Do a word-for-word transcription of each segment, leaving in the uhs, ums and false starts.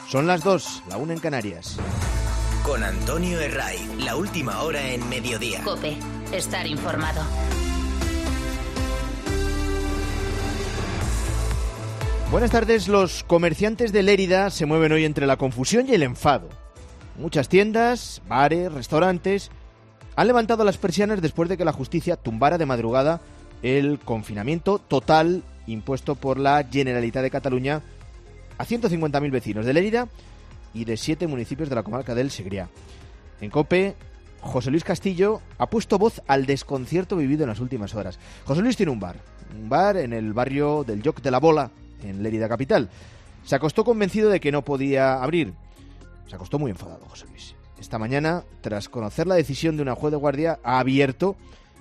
Son las dos, la una en Canarias. Con Antonio Herray, la última hora en Mediodía. COPE, estar informado. Buenas tardes. Los comerciantes de Lérida se mueven hoy entre la confusión y el enfado. Muchas tiendas, bares, restaurantes han levantado las persianas después de que la justicia tumbara de madrugada el confinamiento total impuesto por la Generalitat de Cataluña a ciento cincuenta mil vecinos de Lérida y de siete municipios de la comarca del Segrià. En COPE, José Luis Castillo ha puesto voz al desconcierto vivido en las últimas horas. José Luis tiene un bar, un bar en el barrio del Joc de la Bola, en Lérida capital. Se acostó convencido de que no podía abrir. Se acostó muy enfadado, José Luis. Esta mañana, tras conocer la decisión de una juez de guardia, ha abierto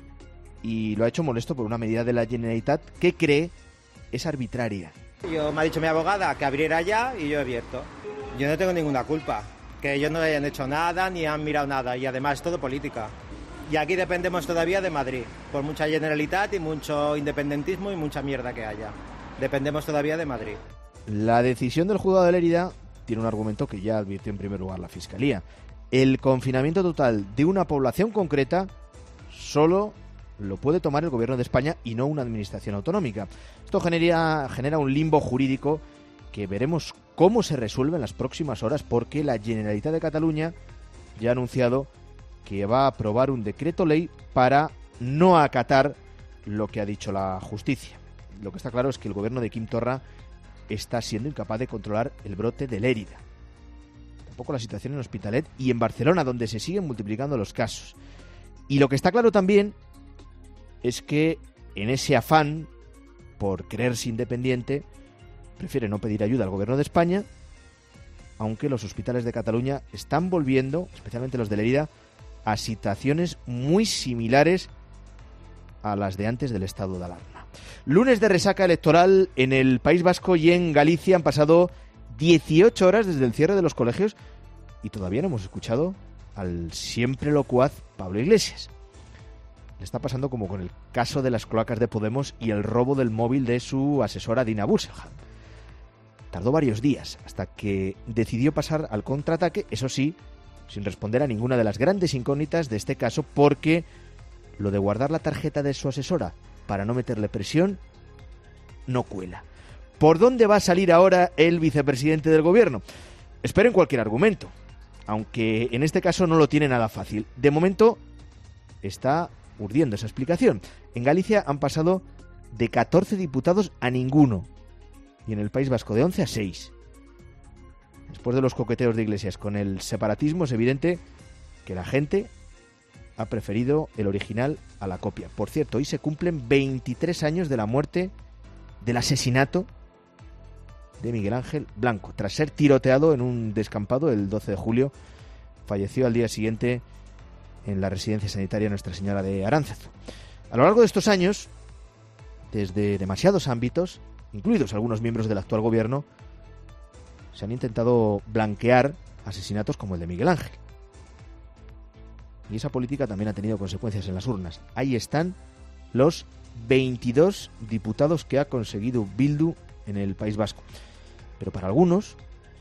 y lo ha hecho molesto por una medida de la Generalitat que cree es arbitraria. Yo, me ha dicho mi abogada que abriera ya y yo he abierto. Yo no tengo ninguna culpa, que ellos no hayan hecho nada ni han mirado nada y además es todo política. Y aquí dependemos todavía de Madrid, por mucha Generalitat y mucho independentismo y mucha mierda que haya. Dependemos todavía de Madrid. La decisión del juzgado de Lérida tiene un argumento que ya advirtió en primer lugar la Fiscalía. El confinamiento total de una población concreta solo lo puede tomar el Gobierno de España y no una administración autonómica. Esto genera, genera un limbo jurídico que veremos cómo se resuelve en las próximas horas, porque la Generalitat de Cataluña ya ha anunciado que va a aprobar un decreto ley para no acatar lo que ha dicho la justicia. Lo que está claro es que el gobierno de Quim Torra está siendo incapaz de controlar el brote de Lérida. Tampoco la situación en Hospitalet y en Barcelona, donde se siguen multiplicando los casos. Y lo que está claro también es que en ese afán por creerse independiente prefiere no pedir ayuda al gobierno de España, aunque los hospitales de Cataluña están volviendo, especialmente los de Lérida, a situaciones muy similares a las de antes del estado de alarma. Lunes de resaca electoral en el País Vasco y en Galicia. Han pasado dieciocho horas desde el cierre de los colegios y todavía no hemos escuchado al siempre locuaz Pablo Iglesias. Le está pasando como con el caso de las cloacas de Podemos y el robo del móvil de su asesora Dina Burselham. Tardó varios días hasta que decidió pasar al contraataque, eso sí, sin responder a ninguna de las grandes incógnitas de este caso, porque lo de guardar la tarjeta de su asesora para no meterle presión no cuela. ¿Por dónde va a salir ahora el vicepresidente del gobierno? Esperen cualquier argumento, aunque en este caso no lo tiene nada fácil. De momento está urdiendo esa explicación. En Galicia han pasado de catorce diputados a ninguno y en el País Vasco de once a seis. Después de los coqueteos de Iglesias con el separatismo, es evidente que la gente ha preferido el original a la copia. Por cierto, hoy se cumplen veintitrés años de la muerte, del asesinato de Miguel Ángel Blanco. Tras ser tiroteado en un descampado el doce de julio, falleció al día siguiente en la residencia sanitaria Nuestra Señora de Aránzazu. A lo largo de estos años, desde demasiados ámbitos, incluidos algunos miembros del actual gobierno, se han intentado blanquear asesinatos como el de Miguel Ángel. Y esa política también ha tenido consecuencias en las urnas. Ahí están los veintidós diputados que ha conseguido Bildu en el País Vasco. Pero para algunos,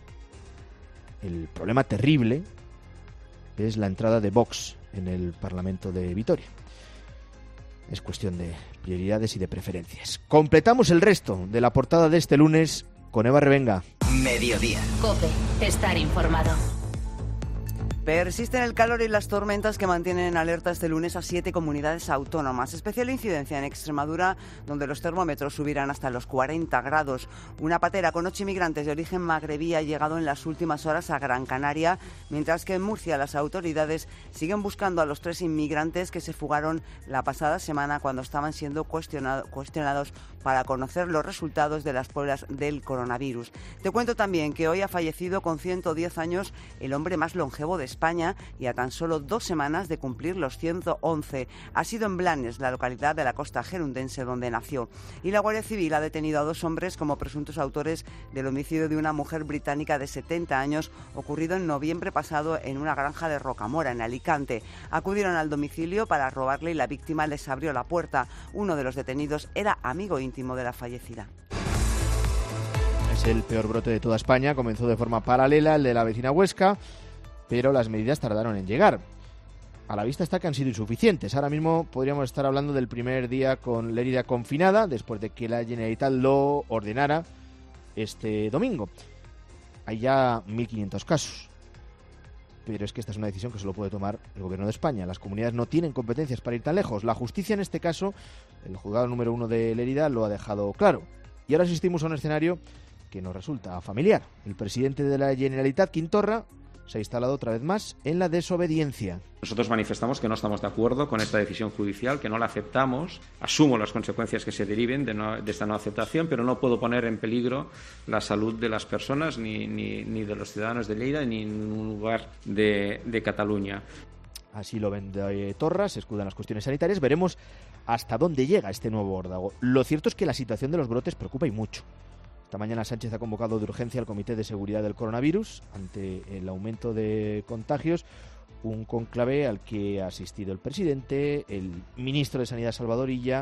el problema terrible es la entrada de Vox en el Parlamento de Vitoria. Es cuestión de prioridades y de preferencias. Completamos el resto de la portada de este lunes con Eva Revenga. Mediodía. COPE, estar informado. Persisten el calor y las tormentas que mantienen en alerta este lunes a siete comunidades autónomas. Especial incidencia en Extremadura, donde los termómetros subirán hasta los cuarenta grados. Una patera con ocho inmigrantes de origen magrebí ha llegado en las últimas horas a Gran Canaria, mientras que en Murcia las autoridades siguen buscando a los tres inmigrantes que se fugaron la pasada semana cuando estaban siendo cuestionado, cuestionados para conocer los resultados de las pruebas del coronavirus. Te cuento también que hoy ha fallecido con ciento diez años el hombre más longevo de España. España y a tan solo dos semanas de cumplir los ciento once. Ha sido en Blanes, la localidad de la costa gerundense donde nació. Y la Guardia Civil ha detenido a dos hombres como presuntos autores del homicidio de una mujer británica de setenta años ocurrido en noviembre pasado en una granja de Rocamora, en Alicante. Acudieron al domicilio para robarle y la víctima les abrió la puerta. Uno de los detenidos era amigo íntimo de la fallecida. Es el peor brote de toda España, comenzó de forma paralela el de la vecina Huesca, pero las medidas tardaron en llegar. A la vista está que han sido insuficientes. Ahora mismo podríamos estar hablando del primer día con Lérida confinada, después de que la Generalitat lo ordenara este domingo. Hay ya mil quinientos casos. Pero es que esta es una decisión que solo puede tomar el Gobierno de España. Las comunidades no tienen competencias para ir tan lejos. La justicia, en este caso, el juzgado número uno de Lérida, lo ha dejado claro. Y ahora asistimos a un escenario que nos resulta familiar. El presidente de la Generalitat, Quim Torra, se ha instalado otra vez más en la desobediencia. Nosotros manifestamos que no estamos de acuerdo con esta decisión judicial, que no la aceptamos. Asumo las consecuencias que se deriven de, no, de esta no aceptación, pero no puedo poner en peligro la salud de las personas, ni, ni, ni de los ciudadanos de Lleida, ni en ningún lugar de, de Cataluña. Así lo ven de Torra, se escudan las cuestiones sanitarias. Veremos hasta dónde llega este nuevo órdago. Lo cierto es que la situación de los brotes preocupa y mucho. Esta mañana Sánchez ha convocado de urgencia al Comité de Seguridad del Coronavirus ante el aumento de contagios, un conclave al que ha asistido el presidente, el ministro de Sanidad Salvador Illa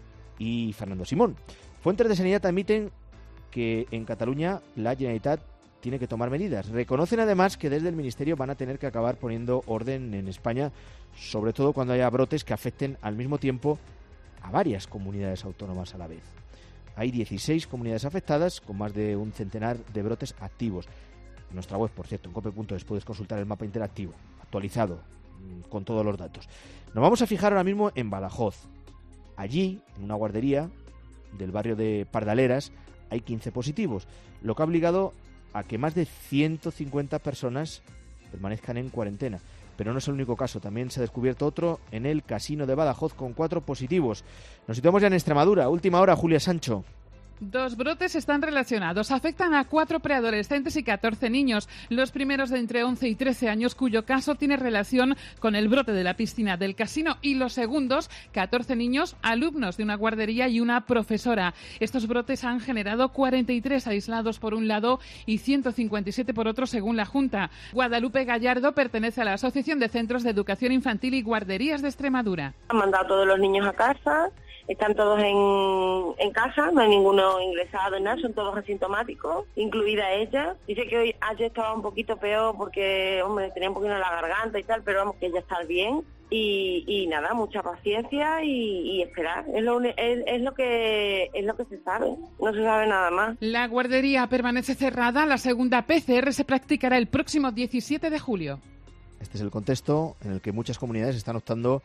y Fernando Simón. Fuentes de Sanidad admiten que en Cataluña la Generalitat tiene que tomar medidas. Reconocen además que desde el Ministerio van a tener que acabar poniendo orden en España, sobre todo cuando haya brotes que afecten al mismo tiempo a varias comunidades autónomas a la vez. Hay dieciséis comunidades afectadas con más de un centenar de brotes activos. En nuestra web, por cierto, en cope punto es, puedes consultar el mapa interactivo, actualizado, con todos los datos. Nos vamos a fijar ahora mismo en Badajoz. Allí, en una guardería del barrio de Pardaleras, hay quince positivos, lo que ha obligado a que más de ciento cincuenta personas permanezcan en cuarentena. Pero no es el único caso, también se ha descubierto otro en el casino de Badajoz con cuatro positivos. Nos situamos ya en Extremadura. Última hora, Julia Sancho. Dos brotes están relacionados. Afectan a cuatro preadolescentes y catorce niños. Los primeros de entre once y trece años, cuyo caso tiene relación con el brote de la piscina del casino. Y los segundos, catorce niños, alumnos de una guardería y una profesora. Estos brotes han generado cuarenta y tres aislados por un lado y ciento cincuenta y siete por otro, según la Junta. Guadalupe Gallardo pertenece a la Asociación de Centros de Educación Infantil y Guarderías de Extremadura. Han mandado a todos los niños a casa. Están todos en, en casa, no hay ninguno ingresado en nada, son todos asintomáticos, incluida ella. Dice que hoy ayer estaba un poquito peor porque, hombre, tenía un poquito en la garganta y tal, pero vamos, que ella está bien. Y, y nada, mucha paciencia y, y esperar. Es lo, es, es, lo que, es lo que se sabe, no se sabe nada más. La guardería permanece cerrada, la segunda P C R se practicará el próximo diecisiete de julio. Este es el contexto en el que muchas comunidades están optando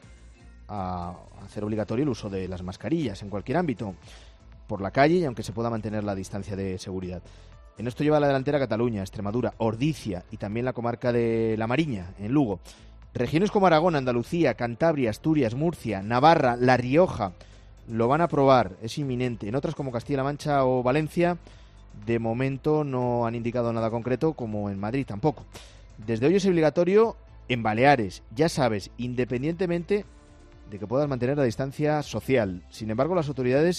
a hacer obligatorio el uso de las mascarillas en cualquier ámbito, por la calle y aunque se pueda mantener la distancia de seguridad. En esto lleva a la delantera Cataluña, Extremadura, Ordicia y también la comarca de La Mariña, en Lugo. Regiones como Aragón, Andalucía, Cantabria, Asturias, Murcia, Navarra, La Rioja lo van a aprobar, es inminente. En otras como Castilla-La Mancha o Valencia, de momento no han indicado nada concreto, como en Madrid tampoco. Desde hoy es obligatorio en Baleares, ya sabes, independientemente de que puedas mantener la distancia social. Sin embargo, las autoridades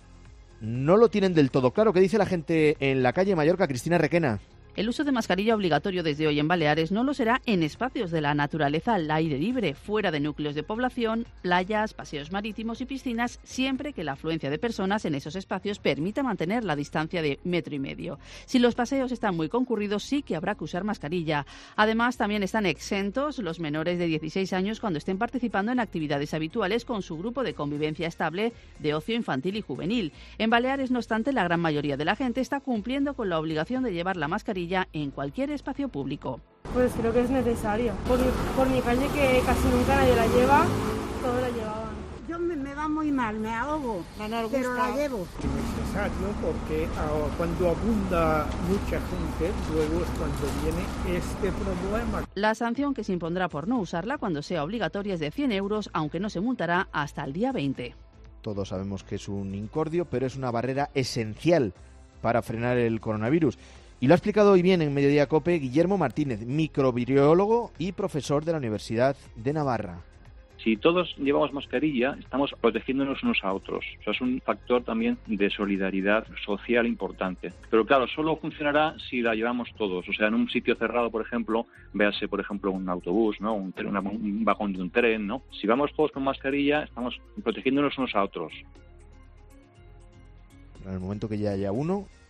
no lo tienen del todo claro. ¿Qué dice la gente en la calle Mallorca? Cristina Requena. El uso de mascarilla obligatorio desde hoy en Baleares no lo será en espacios de la naturaleza al aire libre, fuera de núcleos de población, playas, paseos marítimos y piscinas, siempre que la afluencia de personas en esos espacios permita mantener la distancia de metro y medio. Si los paseos están muy concurridos, sí que habrá que usar mascarilla. Además, también están exentos los menores de dieciséis años cuando estén participando en actividades habituales con su grupo de convivencia estable de ocio infantil y juvenil. En Baleares, no obstante, la gran mayoría de la gente está cumpliendo con la obligación de llevar la mascarilla en cualquier espacio público. Pues creo que es necesario. Por mi, por mi calle, que casi nunca nadie la lleva, todos la llevaban. Yo me, me va muy mal, me ahogo, pero la llevo. Es necesario porque uh, cuando abunda mucha gente, luego es cuando viene este problema. La sanción que se impondrá por no usarla cuando sea obligatoria es de cien euros, aunque no se multará hasta el día veinte. Todos sabemos que es un incordio, pero es una barrera esencial para frenar el coronavirus. Y lo ha explicado hoy bien en Mediodía COPE Guillermo Martínez, microbiólogo y profesor de la Universidad de Navarra. Si todos llevamos mascarilla, estamos protegiéndonos unos a otros. O sea, es un factor también de solidaridad social importante. Pero claro, solo funcionará si la llevamos todos. O sea, en un sitio cerrado, por ejemplo, véase, por ejemplo, un autobús, ¿no? Un, tren, una, un vagón de un tren, ¿no? Si vamos todos con mascarilla, estamos protegiéndonos unos a otros. En el momento que ya haya uno,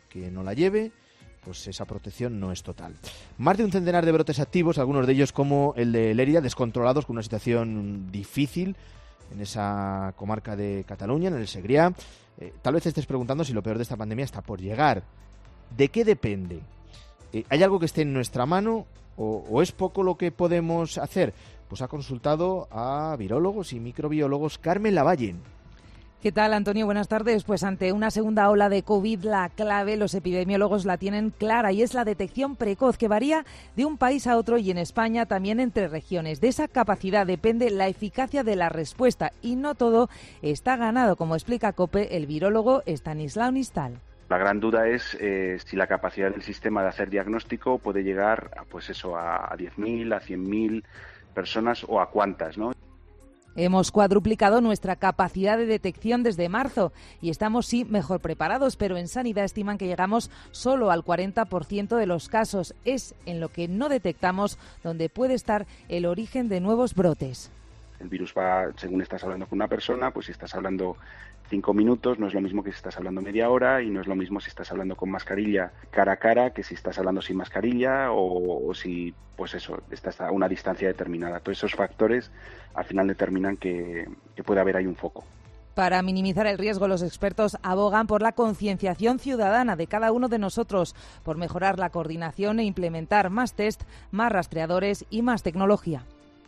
que no la lleve, pues esa protección no es total. Más de un centenar de brotes activos, algunos de ellos como el de Lérida, descontrolados, con una situación difícil en esa comarca de Cataluña, en el Segrià. Eh, tal vez estés preguntando si lo peor de esta pandemia está por llegar. ¿De qué depende? Eh, ¿Hay algo que esté en nuestra mano o, o es poco lo que podemos hacer? Pues ha consultado a virólogos y microbiólogos Carmen Lavalle. ¿Qué tal, Antonio? Buenas tardes. Pues ante una segunda ola de COVID, la clave, los epidemiólogos la tienen clara, y es la detección precoz, que varía de un país a otro y en España también entre regiones. De esa capacidad depende la eficacia de la respuesta, y no todo está ganado, como explica COPE el virólogo Estanislao Nistal. La gran duda es eh, si la capacidad del sistema de hacer diagnóstico puede llegar a, pues eso, a diez mil, a cien mil personas, o a cuántas, ¿no? Hemos cuadruplicado nuestra capacidad de detección desde marzo y estamos sí mejor preparados, pero en Sanidad estiman que llegamos solo al cuarenta por ciento de los casos. Es en lo que no detectamos donde puede estar el origen de nuevos brotes. El virus va, según estás hablando con una persona, pues si estás hablando cinco minutos, no es lo mismo que si estás hablando media hora, y no es lo mismo si estás hablando con mascarilla cara a cara que si estás hablando sin mascarilla, o, o si, pues eso, estás a una distancia determinada. Todos esos factores al final determinan que, que puede haber ahí un foco. Para minimizar el riesgo, los expertos abogan por la concienciación ciudadana de cada uno de nosotros, por mejorar la coordinación e implementar más test, más rastreadores y más tecnología.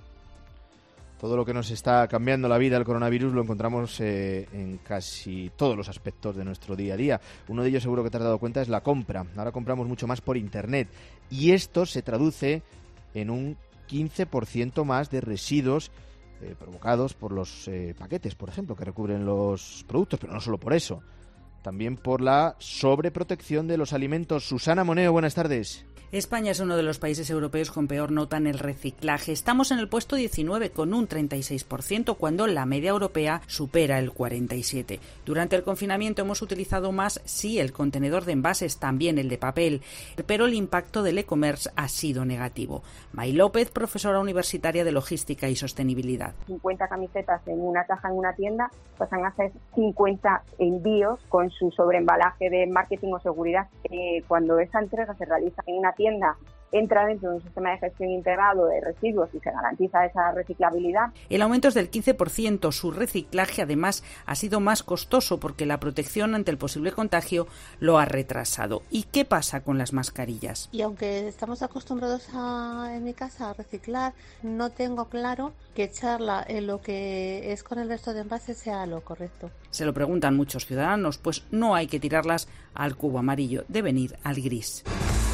Todo lo que nos está cambiando la vida el coronavirus lo encontramos eh, en casi todos los aspectos de nuestro día a día. Uno de ellos, seguro que te has dado cuenta, es la compra. Ahora compramos mucho más por Internet, y esto se traduce en un quince por ciento más de residuos eh, provocados por los eh, paquetes, por ejemplo, que recubren los productos, pero no solo por eso, también por la sobreprotección de los alimentos. Susana Moneo, buenas tardes. España es uno de los países europeos con peor nota en el reciclaje. Estamos en el puesto diecinueve con un treinta y seis por ciento, cuando la media europea supera el cuarenta y siete por ciento. Durante el confinamiento hemos utilizado más, sí, el contenedor de envases, también el de papel, pero el impacto del e-commerce ha sido negativo. May López, profesora universitaria de Logística y Sostenibilidad. cincuenta camisetas en una caja en una tienda pasan a ser cincuenta envíos con su sobreembalaje de marketing o seguridad. Eh, cuando esa entrega se realiza en una tienda, entra dentro de un sistema de gestión integrado de residuos y se garantiza esa reciclabilidad. El aumento es del quince por ciento. Su reciclaje, además, ha sido más costoso porque la protección ante el posible contagio lo ha retrasado. ¿Y qué pasa con las mascarillas? Y aunque estamos acostumbrados a, en mi casa a reciclar, no tengo claro que echarla en lo que es con el resto de envases sea lo correcto. Se lo preguntan muchos ciudadanos, pues no hay que tirarlas al cubo amarillo, deben ir al gris.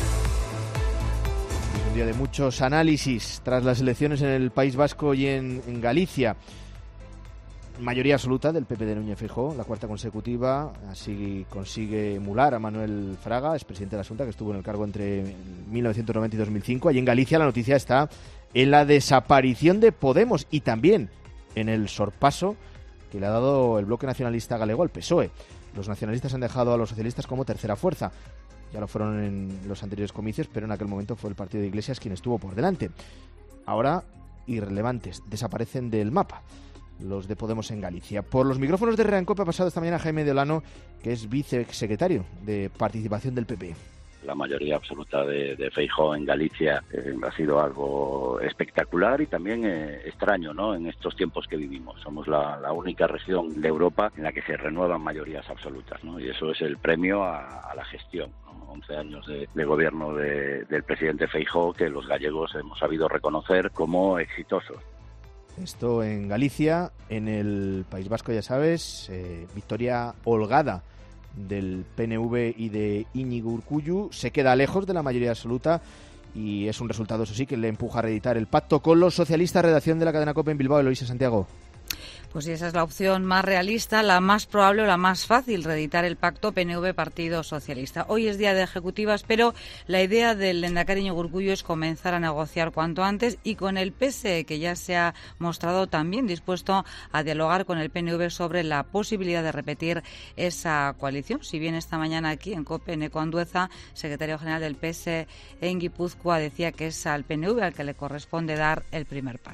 Un día de muchos análisis tras las elecciones en el País Vasco y en, en Galicia. Mayoría absoluta del P P de Núñez Feijóo, la cuarta consecutiva. Así consigue emular a Manuel Fraga, expresidente de la Xunta, que estuvo en el cargo entre mil novecientos noventa y dos mil cinco. Allí en Galicia la noticia está en la desaparición de Podemos y también en el sorpaso que le ha dado el bloque nacionalista galego al P S O E. Los nacionalistas han dejado a los socialistas como tercera fuerza. Ya lo fueron en los anteriores comicios, pero en aquel momento fue el partido de Iglesias quien estuvo por delante. Ahora, irrelevantes, desaparecen del mapa los de Podemos en Galicia. Por los micrófonos de Reancope ha pasado esta mañana Jaime de Olano, que es vicesecretario de Participación del P P. La mayoría absoluta de, de Feijóo en Galicia eh, ha sido algo espectacular y también eh, extraño, ¿no? En estos tiempos que vivimos. Somos la, la única región de Europa en la que se renuevan mayorías absolutas, ¿no? Y eso es el premio a, a la gestión, ¿no? once años de, de gobierno de, del presidente Feijóo que los gallegos hemos sabido reconocer como exitosos. Esto en Galicia. En el País Vasco, ya sabes, eh, victoria holgada del P N V y de Íñigo Urkullu. Se queda lejos de la mayoría absoluta y es un resultado, eso sí, que le empuja a reeditar el pacto con los socialistas. Redacción de la cadena COPE en Bilbao, Eloísa Santiago. Pues sí, esa es la opción más realista, la más probable o la más fácil, reeditar el pacto P N V-Partido Socialista. Hoy es día de ejecutivas, pero la idea del lehendakari Íñigo Urkullu es comenzar a negociar cuanto antes, y con el P S E, que ya se ha mostrado también dispuesto a dialogar con el P N V sobre la posibilidad de repetir esa coalición. Si bien esta mañana aquí en COPE, Neco Andueza, secretario general del P S E en Guipúzcoa, decía que es al P N V al que le corresponde dar el primer paso.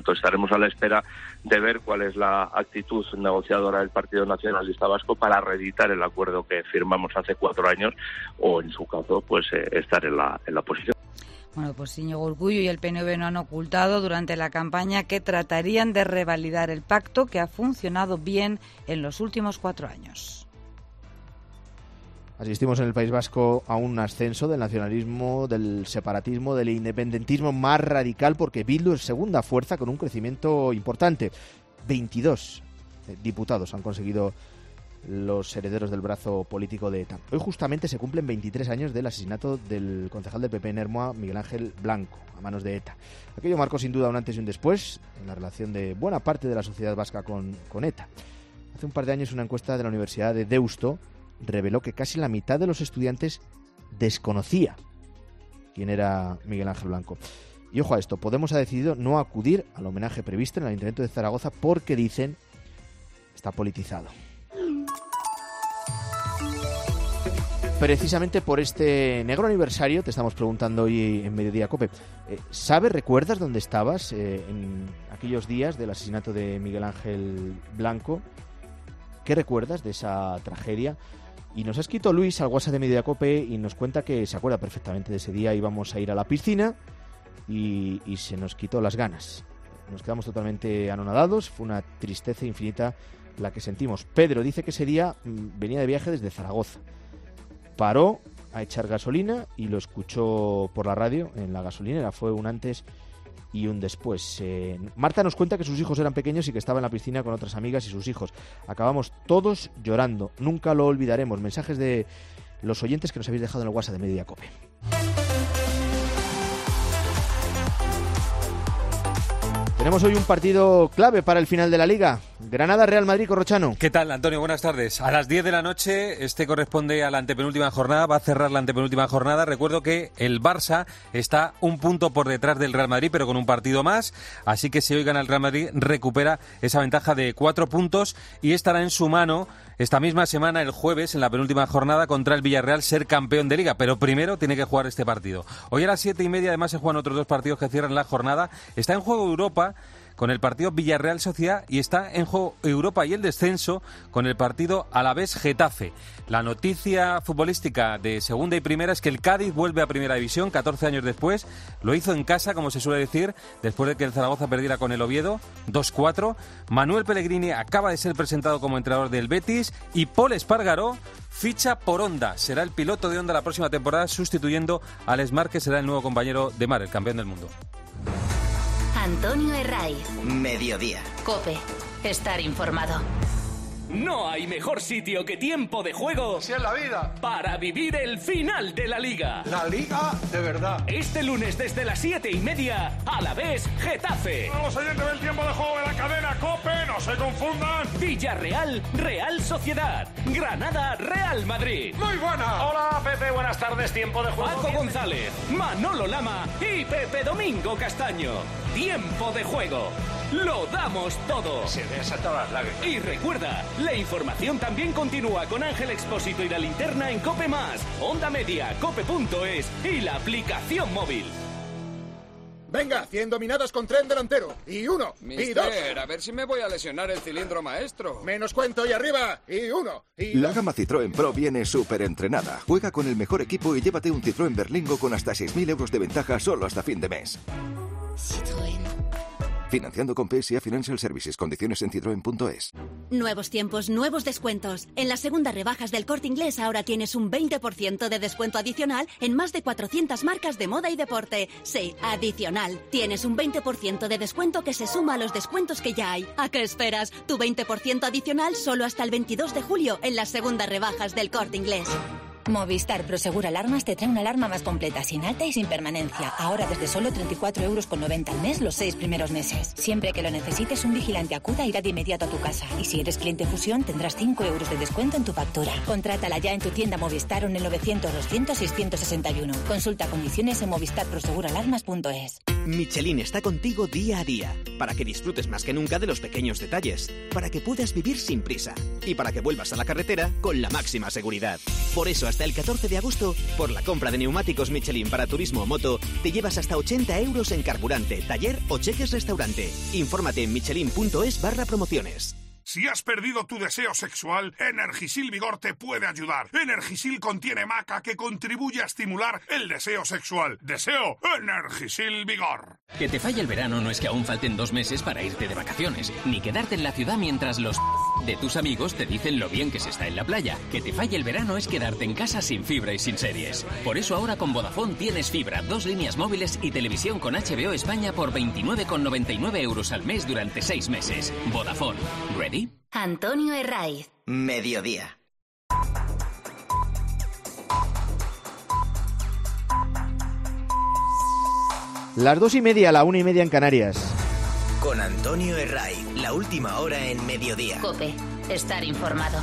Entonces estaremos a la espera de ver cuál es la actitud negociadora del Partido Nacionalista Vasco para reeditar el acuerdo que firmamos hace cuatro años o, en su caso, pues eh, estar en la, en la oposición. Bueno, pues Íñigo Urkullu y el P N V no han ocultado durante la campaña que tratarían de revalidar el pacto que ha funcionado bien en los últimos cuatro años. Asistimos en el País Vasco a un ascenso del nacionalismo, del separatismo, del independentismo más radical, porque Bildu es segunda fuerza con un crecimiento importante. veintidós diputados han conseguido los herederos del brazo político de ETA. Hoy justamente se cumplen veintitrés años del asesinato del concejal del P P en Ermua, Miguel Ángel Blanco, a manos de ETA. Aquello marcó sin duda un antes y un después en la relación de buena parte de la sociedad vasca con, con ETA. Hace un par de años una encuesta de la Universidad de Deusto reveló que casi la mitad de los estudiantes desconocía quién era Miguel Ángel Blanco. Y ojo a esto, Podemos ha decidido no acudir al homenaje previsto en el Ayuntamiento de Zaragoza porque, dicen, está politizado. Precisamente por este negro aniversario te estamos preguntando hoy en Mediodía COPE. ¿Sabes, recuerdas dónde estabas eh, en aquellos días del asesinato de Miguel Ángel Blanco? ¿Qué recuerdas de esa tragedia? Y nos ha escrito Luis al WhatsApp de Mediodía COPE y nos cuenta que se acuerda perfectamente de ese día. Íbamos a ir a la piscina y, y se nos quitó las ganas. Nos quedamos totalmente anonadados. Fue una tristeza infinita la que sentimos. Pedro dice que ese día mmm, venía de viaje desde Zaragoza. Paró a echar gasolina y lo escuchó por la radio en la gasolinera. Fue un antes y un después. Eh, Marta nos cuenta que sus hijos eran pequeños y que estaba en la piscina con otras amigas y sus hijos. Acabamos todos llorando. Nunca lo olvidaremos. Mensajes de los oyentes que nos habéis dejado en el WhatsApp de Mediodía COPE. Tenemos hoy un partido clave para el final de la Liga. Granada-Real Madrid, Corrochano. ¿Qué tal, Antonio? Buenas tardes. A las diez de la noche, este corresponde a la antepenúltima jornada, va a cerrar la antepenúltima jornada. Recuerdo que el Barça está un punto por detrás del Real Madrid, pero con un partido más. Así que si hoy gana el Real Madrid, recupera esa ventaja de cuatro puntos y estará en su mano esta misma semana, el jueves, en la penúltima jornada, contra el Villarreal, ser campeón de Liga. Pero primero tiene que jugar este partido. Hoy a las siete y media, además, se juegan otros dos partidos que cierran la jornada. Está en juego Europa con el partido Villarreal-Sociedad y está en juego Europa y el descenso con el partido Alavés-Getafe. La noticia futbolística de segunda y primera es que el Cádiz vuelve a primera división catorce años después. Lo hizo en casa, como se suele decir, después de que el Zaragoza perdiera con el Oviedo dos cuatro. Manuel Pellegrini acaba de ser presentado como entrenador del Betis y Paul Espargaró ficha por Honda. Será el piloto de Honda la próxima temporada, sustituyendo a Alex Marc, que será el nuevo compañero de Mar, el campeón del mundo. Antonio Herray. Mediodía. COPE. Estar informado. No hay mejor sitio que Tiempo de Juego. Si es la vida. Para vivir el final de la Liga. La Liga de verdad. Este lunes desde las siete y media, Alavés Getafe. Los oyentes del Tiempo de Juego de la cadena COPE, no se confundan. Villarreal, Real Sociedad. Granada, Real Madrid. Muy buena. Hola, Pepe, buenas tardes. Tiempo de Juego. Paco González, Manolo Lama y Pepe Domingo Castaño. Tiempo de Juego. Lo damos todo. Se me han saltado las lágrimas. Y recuerda, la información también continúa con Ángel Expósito y la linterna en COPE Más, Onda Media, cope punto es y la aplicación móvil. Venga, cien dominadas con tren delantero. Y uno, Mister, y dos. A ver si me voy a lesionar el cilindro maestro. Menos cuento y arriba. Y uno, y La dos. gama Citroën Pro viene súper entrenada. Juega con el mejor equipo y llévate un Citroën Berlingo con hasta seis mil euros de ventaja solo hasta fin de mes. Citroën. Financiando con P S A Financial Services. Condiciones en citroen punto es. Nuevos tiempos, nuevos descuentos. En las segundas rebajas del Corte Inglés ahora tienes un veinte por ciento de descuento adicional en más de cuatrocientas marcas de moda y deporte. Sí, adicional. Tienes un veinte por ciento de descuento que se suma a los descuentos que ya hay. ¿A qué esperas? Tu veinte por ciento adicional solo hasta el veintidós de julio en las segundas rebajas del Corte Inglés. Movistar Prosegur Alarmas te trae una alarma más completa, sin alta y sin permanencia. Ahora desde solo treinta y cuatro euros con noventa al mes los seis primeros meses. Siempre que lo necesites, un vigilante acuda irá de inmediato a tu casa. Y si eres cliente Fusión, tendrás cinco euros de descuento en tu factura. Contrátala ya en tu tienda Movistar o en el novecientos doscientos seiscientos sesenta y uno. Consulta condiciones en movistar prosegur alarmas punto es. Michelin está contigo día a día, para que disfrutes más que nunca de los pequeños detalles, para que puedas vivir sin prisa y para que vuelvas a la carretera con la máxima seguridad. Por eso, hasta el catorce de agosto, por la compra de neumáticos Michelin para turismo o moto, te llevas hasta ochenta euros en carburante, taller o cheques restaurante. Infórmate en michelin punto es barra promociones. Si has perdido tu deseo sexual, Energisil Vigor te puede ayudar. Energisil contiene maca que contribuye a estimular el deseo sexual. Deseo Energisil Vigor. Que te falle el verano no es que aún falten dos meses para irte de vacaciones, ni quedarte en la ciudad mientras los de tus amigos te dicen lo bien que se está en la playa. Que te falle el verano es quedarte en casa sin fibra y sin series. Por eso ahora con Vodafone tienes fibra, dos líneas móviles y televisión con H B O España por veintinueve con noventa y nueve euros al mes durante seis meses. Vodafone. ¿Ready? Antonio Herraiz. Mediodía. Las dos y media, la una y media en Canarias. Con Antonio Herraiz, la última hora en Mediodía. COPE. Estar informado.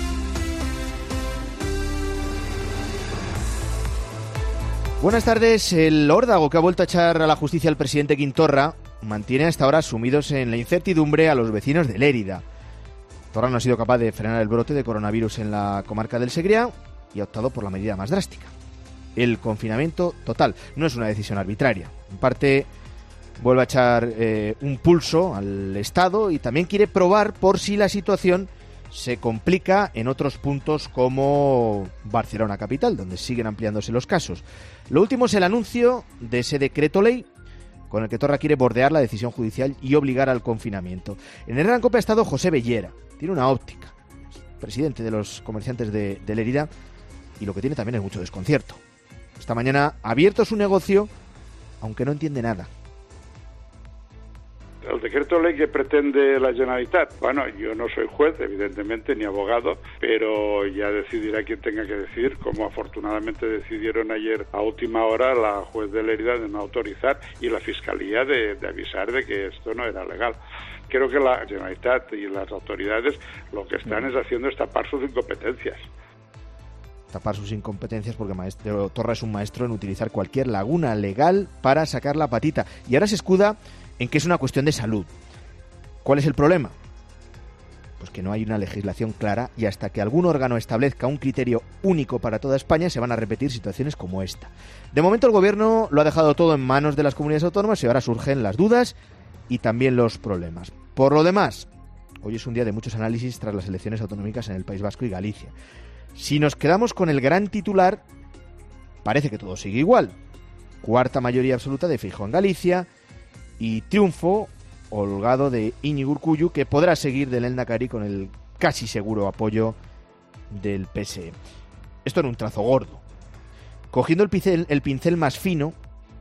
Buenas tardes. El órdago que ha vuelto a echar a la justicia al presidente Quintorra mantiene hasta ahora sumidos en la incertidumbre a los vecinos de Lérida. Torra no ha sido capaz de frenar el brote de coronavirus en la comarca del Segrià y ha optado por la medida más drástica. El confinamiento total. No es una decisión arbitraria. En parte vuelve a echar eh, un pulso al Estado y también quiere probar por si la situación se complica en otros puntos como Barcelona capital, donde siguen ampliándose los casos. Lo último es el anuncio de ese decreto ley con el que Torra quiere bordear la decisión judicial y obligar al confinamiento. En el Gran Cope ha estado José Bellera. Tiene una óptica, es presidente de los comerciantes de, de Lérida, y lo que tiene también es mucho desconcierto. Esta mañana ha abierto su negocio, aunque no entiende nada. El decreto ley que pretende la Generalitat, bueno, yo no soy juez, evidentemente, ni abogado, pero ya decidirá quien tenga que decidir, como afortunadamente decidieron ayer a última hora la juez de Lérida de no autorizar y la Fiscalía de, de avisar de que esto no era legal. Creo que la Generalitat y las autoridades lo que están es haciendo es tapar sus incompetencias. Tapar sus incompetencias porque maestro Torra es un maestro en utilizar cualquier laguna legal para sacar la patita. Y ahora se escuda en que es una cuestión de salud. ¿Cuál es el problema? Pues que no hay una legislación clara y hasta que algún órgano establezca un criterio único para toda España se van a repetir situaciones como esta. De momento el gobierno lo ha dejado todo en manos de las comunidades autónomas y ahora surgen las dudas y también los problemas. Por lo demás, hoy es un día de muchos análisis tras las elecciones autonómicas en el País Vasco y Galicia. Si nos quedamos con el gran titular, parece que todo sigue igual. Cuarta mayoría absoluta de Feijóo en Galicia y triunfo holgado de Íñigo Urkullu, que podrá seguir del Lehendakari con el casi seguro apoyo del P S E. Esto en un trazo gordo. Cogiendo el pincel, el pincel más fino,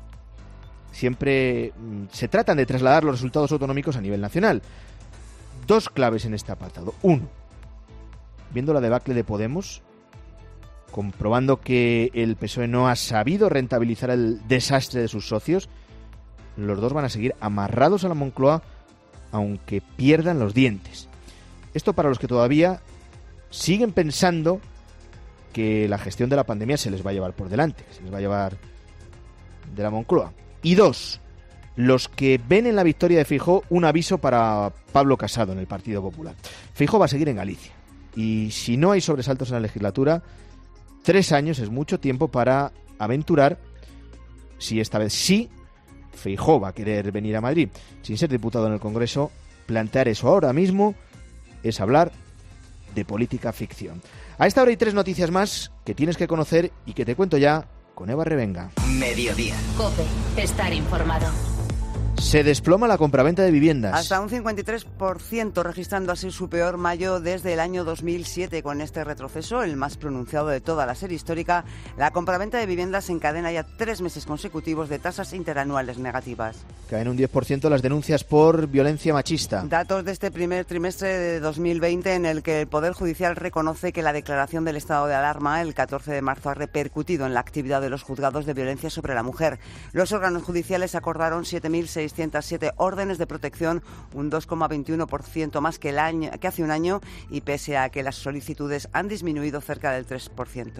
siempre mmm, se tratan de trasladar los resultados autonómicos a nivel nacional. Dos claves en este apartado. Uno, viendo la debacle de Podemos, comprobando que el P S O E no ha sabido rentabilizar el desastre de sus socios, los dos van a seguir amarrados a la Moncloa aunque pierdan los dientes. Esto para los que todavía siguen pensando que la gestión de la pandemia se les va a llevar por delante, se les va a llevar de la Moncloa. Y dos, los que ven en la victoria de Feijóo un aviso para Pablo Casado en el Partido Popular. Feijóo va a seguir en Galicia y si no hay sobresaltos en la legislatura, tres años es mucho tiempo para aventurar si esta vez sí Feijóo va a querer venir a Madrid. Sin ser diputado en el Congreso, plantear eso ahora mismo es hablar de política ficción. A esta hora hay tres noticias más que tienes que conocer y que te cuento ya con Eva Revenga. Mediodía. COPE. Estar informado. Se desploma la compraventa de viviendas. Hasta un cincuenta y tres por ciento, registrando así su peor mayo desde el año dos mil siete. Con este retroceso, el más pronunciado de toda la serie histórica, la compraventa de viviendas encadena ya tres meses consecutivos de tasas interanuales negativas. Caen un diez por ciento las denuncias por violencia machista. Datos de este primer trimestre de dos mil veinte en el que el Poder Judicial reconoce que la declaración del estado de alarma el catorce de marzo ha repercutido en la actividad de los juzgados de violencia sobre la mujer. Los órganos judiciales acordaron siete mil seiscientos siete órdenes de protección, un dos coma veintiuno por ciento más que, el año, que hace un año, y pese a que las solicitudes han disminuido cerca del tres por ciento.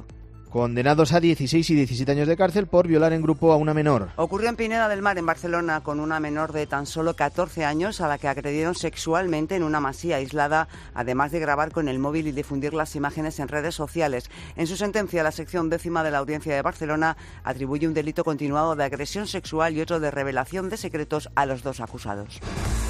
condenados a dieciséis y diecisiete años de cárcel por violar en grupo a una menor. Ocurrió en Pineda del Mar, en Barcelona, con una menor de tan solo catorce años a la que agredieron sexualmente en una masía aislada, además de grabar con el móvil y difundir las imágenes en redes sociales. En su sentencia, la sección décima de la Audiencia de Barcelona atribuye un delito continuado de agresión sexual y otro de revelación de secretos a los dos acusados.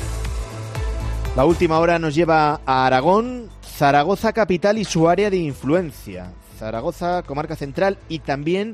La última hora nos lleva a Aragón, Zaragoza capital y su área de influencia. Zaragoza, comarca central, y también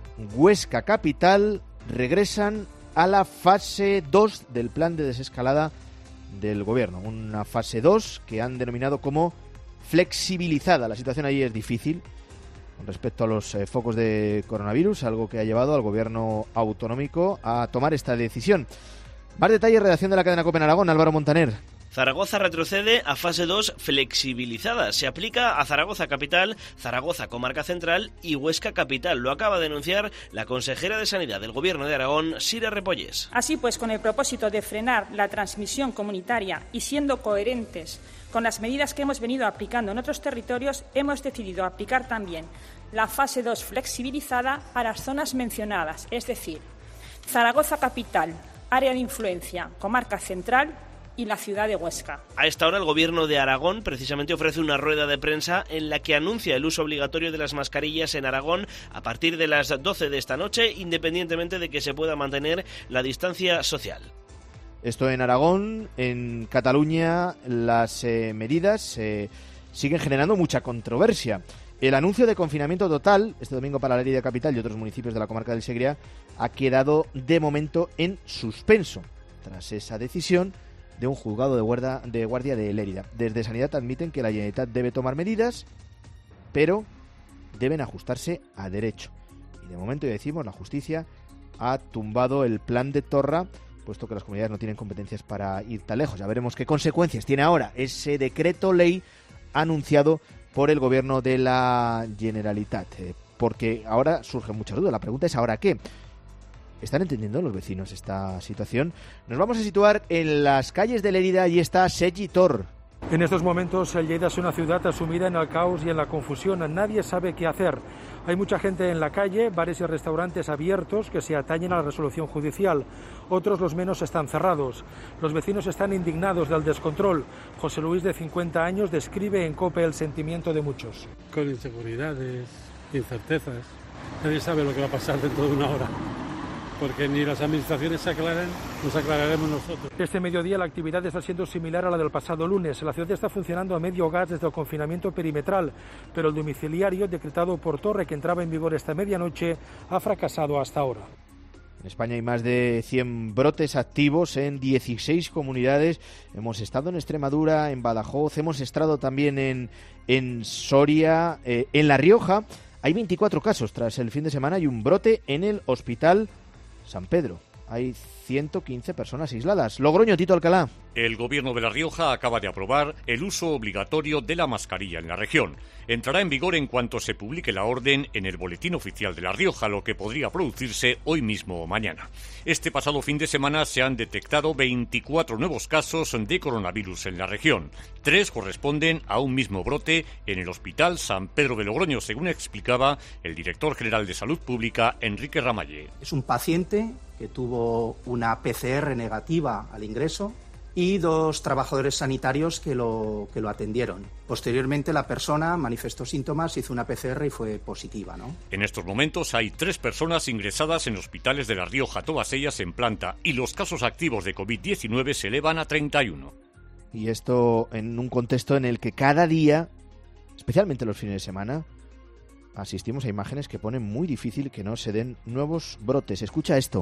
Huesca capital regresan a la fase dos del plan de desescalada del gobierno. Una fase dos que han denominado como flexibilizada. La situación allí es difícil con respecto a los eh, focos de coronavirus, algo que ha llevado al gobierno autonómico a tomar esta decisión. Más detalles, redacción de la cadena COPE en Aragón, Álvaro Montaner. Zaragoza retrocede a fase dos flexibilizada. Se aplica a Zaragoza capital, Zaragoza comarca central y Huesca capital. Lo acaba de anunciar la consejera de Sanidad del Gobierno de Aragón, Sira Repollés. Así pues, con el propósito de frenar la transmisión comunitaria y siendo coherentes con las medidas que hemos venido aplicando en otros territorios, hemos decidido aplicar también la fase dos flexibilizada a las zonas mencionadas, es decir, Zaragoza capital, área de influencia, comarca central y la ciudad de Huesca. A esta hora el Gobierno de Aragón precisamente ofrece una rueda de prensa en la que anuncia el uso obligatorio de las mascarillas en Aragón a partir de las doce de esta noche, independientemente de que se pueda mantener la distancia social. Esto en Aragón. En Cataluña las eh, medidas eh, siguen generando mucha controversia. El anuncio de confinamiento total este domingo para Lérida capital y otros municipios de la comarca del Segrià ha quedado de momento en suspenso tras esa decisión de un juzgado de guardia, de guardia de Lérida. Desde Sanidad admiten que la Generalitat debe tomar medidas, pero deben ajustarse a derecho. Y de momento, ya decimos, la justicia ha tumbado el plan de Torra, puesto que las comunidades no tienen competencias para ir tan lejos. Ya veremos qué consecuencias tiene ahora ese decreto ley anunciado por el gobierno de la Generalitat. Eh, porque ahora surgen muchas dudas. La pregunta es, ¿ahora qué? ¿Están entendiendo los vecinos esta situación? Nos vamos a situar en las calles de Lérida. Allí está Sergi Tor. En estos momentos, Lleida es una ciudad asumida en el caos y en la confusión. Nadie sabe qué hacer. Hay mucha gente en la calle, bares y restaurantes abiertos que se atañen a la resolución judicial. Otros, los menos, están cerrados. Los vecinos están indignados del descontrol. José Luis, de cincuenta años, describe en COPE el sentimiento de muchos. Con inseguridades, incertezas. Nadie sabe lo que va a pasar dentro de una hora. Porque ni las administraciones se aclaran, nos aclararemos nosotros. Este mediodía la actividad está siendo similar a la del pasado lunes. La ciudad está funcionando a medio gas desde el confinamiento perimetral, pero el domiciliario decretado por Torre, que entraba en vigor esta medianoche, ha fracasado hasta ahora. En España hay más de cien brotes activos en dieciséis comunidades. Hemos estado en Extremadura, en Badajoz, hemos estado también en, en Soria, eh, en La Rioja. Hay veinticuatro casos tras el fin de semana y un brote en el Hospital San Pedro. Hay ciento quince personas aisladas. Logroño, Tito Alcalá. El Gobierno de La Rioja acaba de aprobar el uso obligatorio de la mascarilla en la región. Entrará en vigor en cuanto se publique la orden en el Boletín Oficial de La Rioja, lo que podría producirse hoy mismo o mañana. Este pasado fin de semana se han detectado veinticuatro nuevos casos de coronavirus en la región. Tres corresponden a un mismo brote en el Hospital San Pedro de Logroño, según explicaba el director general de Salud Pública, Enrique Ramalle. Es un paciente que tuvo una P C R negativa al ingreso y dos trabajadores sanitarios que lo, que lo atendieron. Posteriormente la persona manifestó síntomas, hizo una P C R y fue positiva, ¿no? En estos momentos hay tres personas ingresadas en hospitales de La Rioja, todas ellas en planta, y los casos activos de COVID diecinueve se elevan a treinta y uno. Y esto en un contexto en el que cada día, especialmente los fines de semana, asistimos a imágenes que ponen muy difícil que no se den nuevos brotes. Escucha esto.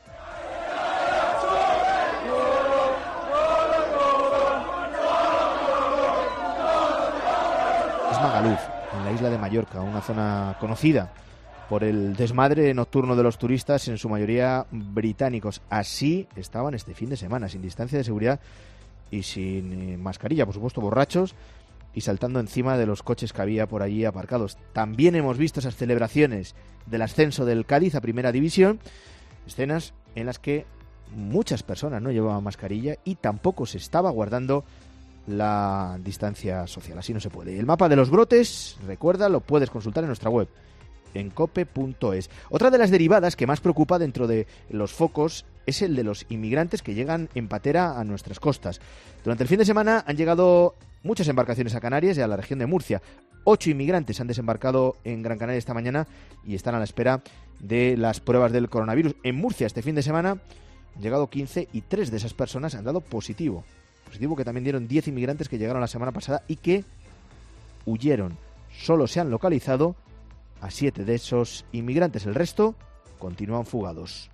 Es Magaluf, en la isla de Mallorca, una zona conocida por el desmadre nocturno de los turistas, en su mayoría británicos. Así estaban este fin de semana, sin distancia de seguridad y sin eh, mascarilla, por supuesto, borrachos y saltando encima de los coches que había por allí aparcados. También hemos visto esas celebraciones del ascenso del Cádiz a Primera División, escenas en las que muchas personas no llevaban mascarilla y tampoco se estaba guardando la distancia social. Así no se puede. El mapa de los brotes, recuerda, lo puedes consultar en nuestra web, en cope punto es. Otra de las derivadas que más preocupa dentro de los focos es el de los inmigrantes que llegan en patera a nuestras costas. Durante el fin de semana han llegado muchas embarcaciones a Canarias y a la región de Murcia. Ocho inmigrantes han desembarcado en Gran Canaria esta mañana y están a la espera de las pruebas del coronavirus. En Murcia este fin de semana han llegado quince y tres de esas personas han dado positivo. Positivo que también dieron diez inmigrantes que llegaron la semana pasada y que huyeron. Solo se han localizado a siete de esos inmigrantes. El resto continúan fugados.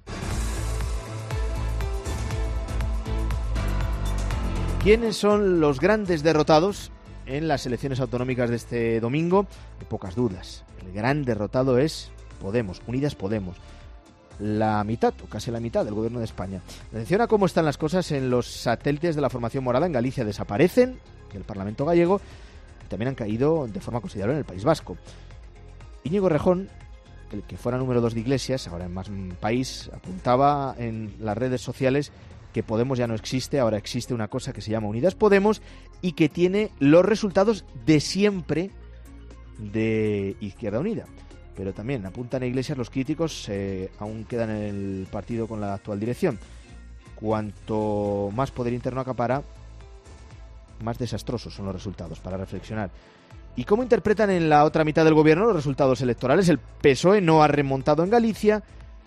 ¿Quiénes son los grandes derrotados en las elecciones autonómicas de este domingo? Hay pocas dudas. El gran derrotado es Podemos, Unidas Podemos. La mitad, o casi la mitad del gobierno de España. Atención a cómo están las cosas en los satélites de la formación morada. En Galicia desaparecen del Parlamento gallego y también han caído de forma considerable en el País Vasco. Íñigo Errejón, el que fuera número dos de Iglesias, ahora en Más País, apuntaba en las redes sociales que Podemos ya no existe, ahora existe una cosa que se llama Unidas Podemos y que tiene los resultados de siempre de Izquierda Unida. Pero también apuntan a Iglesias los críticos, eh, aún quedan en el partido con la actual dirección. Cuanto más poder interno acapara, más desastrosos son los resultados, para reflexionar. ¿Y cómo interpretan en la otra mitad del gobierno los resultados electorales? El P S O E no ha remontado en Galicia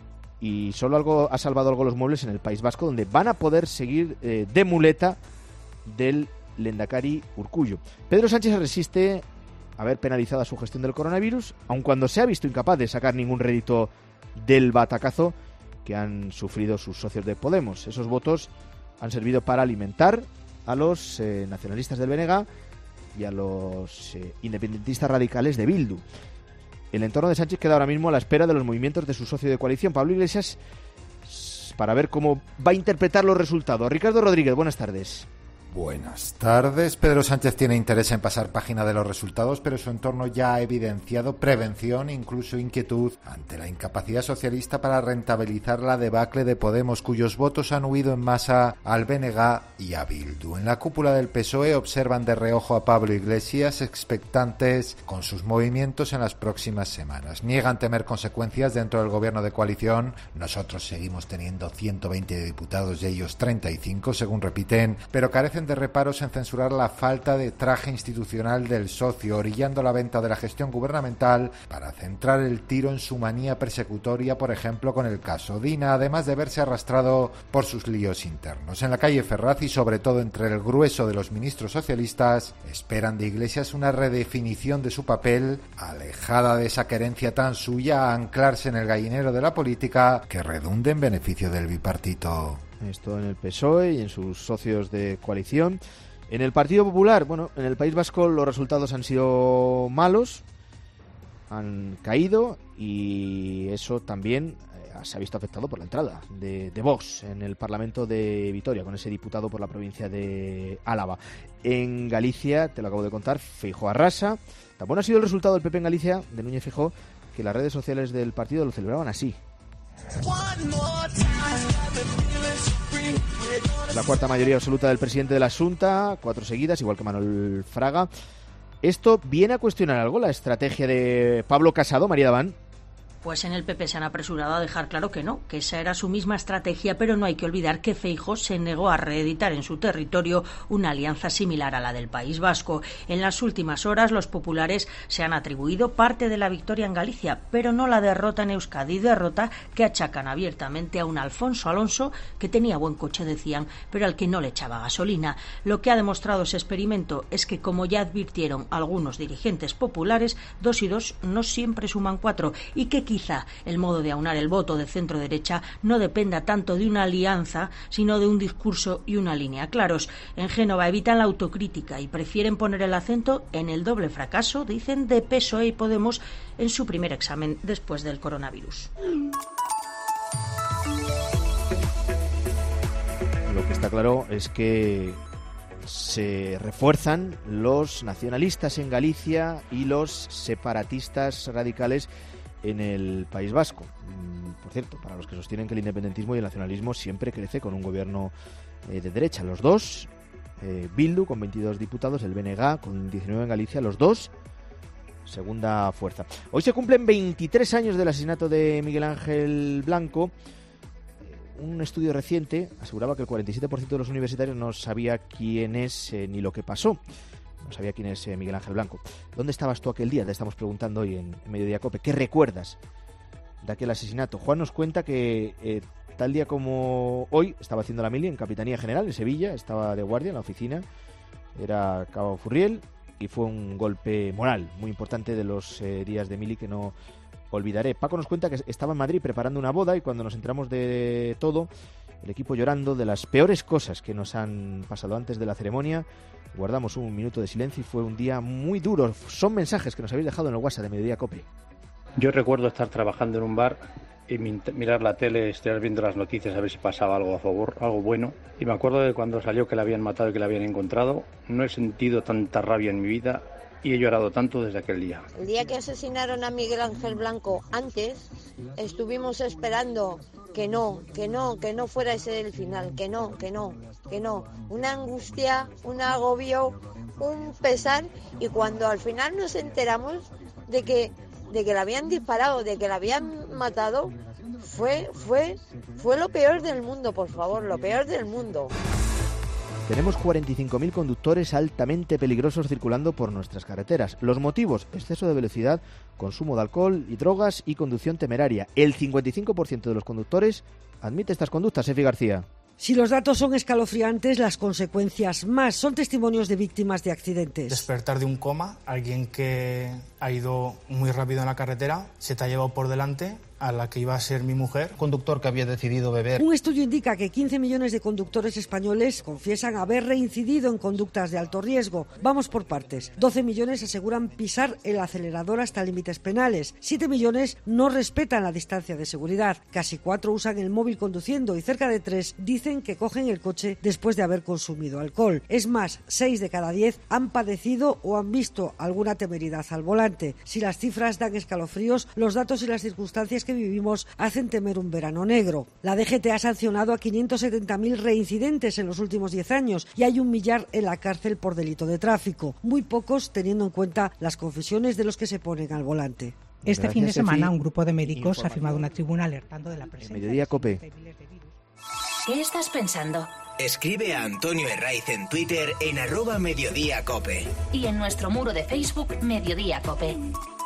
y solo algo ha salvado algo los muebles en el País Vasco, donde van a poder seguir eh, de muleta del Lehendakari Urkullu. Pedro Sánchez resiste a ver penalizada su gestión del coronavirus, aun cuando se ha visto incapaz de sacar ningún rédito del batacazo que han sufrido sus socios de Podemos. Esos votos han servido para alimentar a los eh, nacionalistas del B N G y a los eh, independentistas radicales de Bildu. El entorno de Sánchez queda ahora mismo a la espera de los movimientos de su socio de coalición, Pablo Iglesias, para ver cómo va a interpretar los resultados. Ricardo Rodríguez, buenas tardes. Buenas tardes. Pedro Sánchez tiene interés en pasar página de los resultados, pero su entorno ya ha evidenciado prevención, incluso inquietud, ante la incapacidad socialista para rentabilizar la debacle de Podemos, cuyos votos han huido en masa al B N G y a Bildu. En la cúpula del P S O E observan de reojo a Pablo Iglesias, expectantes con sus movimientos en las próximas semanas. Niegan temer consecuencias dentro del gobierno de coalición. Nosotros seguimos teniendo ciento veinte diputados y ellos treinta y cinco, según repiten, pero carecen de reparos en censurar la falta de traje institucional del socio, orillando la venta de la gestión gubernamental para centrar el tiro en su manía persecutoria, por ejemplo con el caso Dina, además de verse arrastrado por sus líos internos. En la calle Ferraz y sobre todo entre el grueso de los ministros socialistas, esperan de Iglesias una redefinición de su papel, alejada de esa querencia tan suya a anclarse en el gallinero de la política que redunde en beneficio del bipartito. Esto en el P S O E y en sus socios de coalición. En el Partido Popular, bueno, en el País Vasco los resultados han sido malos, han caído y eso también eh, se ha visto afectado por la entrada de, de Vox en el Parlamento de Vitoria, con ese diputado por la provincia de Álava. En Galicia, te lo acabo de contar, Feijóo arrasa. Tan bueno ha sido el resultado del P P en Galicia, de Núñez Feijóo, que las redes sociales del partido lo celebraban así. La cuarta mayoría absoluta del presidente de la Xunta, cuatro seguidas, igual que Manuel Fraga. ¿Esto viene a cuestionar algo la estrategia de Pablo Casado, María Daván? Pues en el P P se han apresurado a dejar claro que no, que esa era su misma estrategia, pero no hay que olvidar que Feijóo se negó a reeditar en su territorio una alianza similar a la del País Vasco. En las últimas horas los populares se han atribuido parte de la victoria en Galicia, pero no la derrota en Euskadi, derrota que achacan abiertamente a un Alfonso Alonso que tenía buen coche, decían, pero al que no le echaba gasolina. Lo que ha demostrado ese experimento es que, como ya advirtieron algunos dirigentes populares, dos y dos no siempre suman cuatro, y que quizá el modo de aunar el voto de centro-derecha no dependa tanto de una alianza, sino de un discurso y una línea claros. En Génova evitan la autocrítica y prefieren poner el acento en el doble fracaso, dicen, de P S O E y Podemos en su primer examen después del coronavirus. Lo que está claro es que se refuerzan los nacionalistas en Galicia y los separatistas radicales en el País Vasco. Por cierto, para los que sostienen que el independentismo y el nacionalismo siempre crece con un gobierno eh, de derecha. Los dos, eh, Bildu con veintidós diputados, el B N G con diecinueve en Galicia, los dos segunda fuerza. Hoy se cumplen veintitrés años del asesinato de Miguel Ángel Blanco. Un estudio reciente aseguraba que el cuarenta y siete por ciento de los universitarios no sabía quién es eh, ni lo que pasó. No sabía quién es eh, Miguel Ángel Blanco. ¿Dónde estabas tú aquel día? Te estamos preguntando hoy en, en Mediodía Cope. ¿Qué recuerdas de aquel asesinato? Juan nos cuenta que eh, tal día como hoy estaba haciendo la mili en Capitanía General, en Sevilla. Estaba de guardia en la oficina. Era Cabo Furriel y fue un golpe moral muy importante de los eh, días de mili que no olvidaré. Paco nos cuenta que estaba en Madrid preparando una boda y cuando nos enteramos de todo, el equipo llorando de las peores cosas que nos han pasado antes de la ceremonia, guardamos un minuto de silencio y fue un día muy duro. Son mensajes que nos habéis dejado en el WhatsApp de Mediodía Cope. Yo recuerdo estar trabajando en un bar y mirar la tele, estar viendo las noticias a ver si pasaba algo a favor, algo bueno. Y me acuerdo de cuando salió que la habían matado y que la habían encontrado. No he sentido tanta rabia en mi vida y he llorado tanto desde aquel día. El día que asesinaron a Miguel Ángel Blanco, antes estuvimos esperando que no, que no, que no fuera ese el final, que no, que no, que no. Una angustia, un agobio, un pesar, y cuando al final nos enteramos de que, de que la habían disparado, de que la habían matado, fue, fue, fue lo peor del mundo, por favor, lo peor del mundo. Tenemos cuarenta y cinco mil conductores altamente peligrosos circulando por nuestras carreteras. Los motivos: exceso de velocidad, consumo de alcohol y drogas y conducción temeraria. El cincuenta y cinco por ciento de los conductores admite estas conductas. Efi García. Si los datos son escalofriantes, las consecuencias más. Son testimonios de víctimas de accidentes. Despertar de un coma, alguien que ha ido muy rápido en la carretera, se te ha llevado por delante a la que iba a ser mi mujer. Conductor que había decidido beber. Un estudio indica que quince millones de conductores españoles confiesan haber reincidido en conductas de alto riesgo. Vamos por partes. doce millones aseguran pisar el acelerador hasta límites penales. siete millones no respetan la distancia de seguridad. Casi cuatro usan el móvil conduciendo y cerca de tres dicen que cogen el coche después de haber consumido alcohol. Es más, seis de cada diez han padecido o han visto alguna temeridad al volante. Si las cifras dan escalofríos, los datos y las circunstancias que vivimos hacen temer un verano negro. La D G T ha sancionado a quinientos setenta mil reincidentes en los últimos diez años y hay un millar en la cárcel por delito de tráfico. Muy pocos teniendo en cuenta las confesiones de los que se ponen al volante. Este Gracias, fin de semana un grupo de médicos ha firmado una tribuna alertando de la presencia Mediodía Cope. de miles de virus. ¿Qué estás pensando? Escribe a Antonio Herraiz en Twitter en arroba Mediodía Cope. Y en nuestro muro de Facebook, Mediodía Cope.